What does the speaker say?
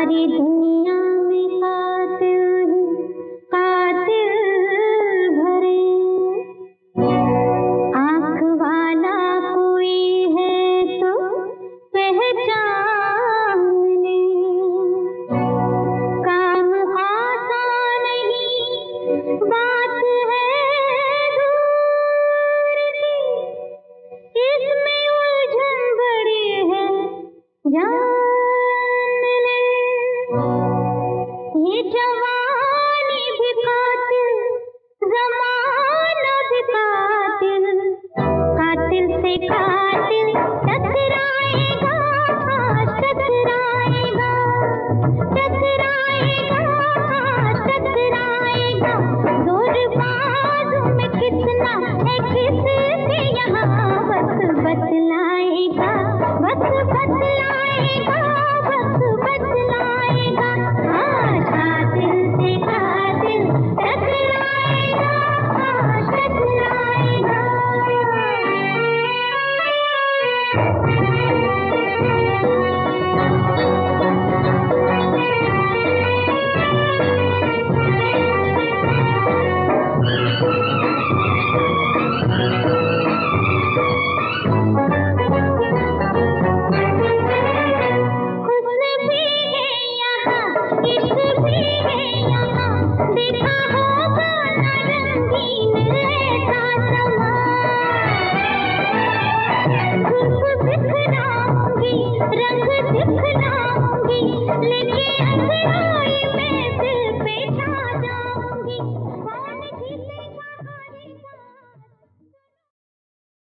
सारी दुनिया में कातिल ही कातिल भरे। आँख वाला कोई है तो पहचान ले, काम आसान नहीं बात है दूर की, इसमें उलझन बड़ी है जान ले। ये जवानी भी कातिल, ज़माना भी कातिल, कातिल से कातिल टकराएगा, आज टकराएगा, टकराएगा, आज टकराएगा। जोर बाजू में कितना है किससे यहाँ वक्त बतलाएगा, वक्त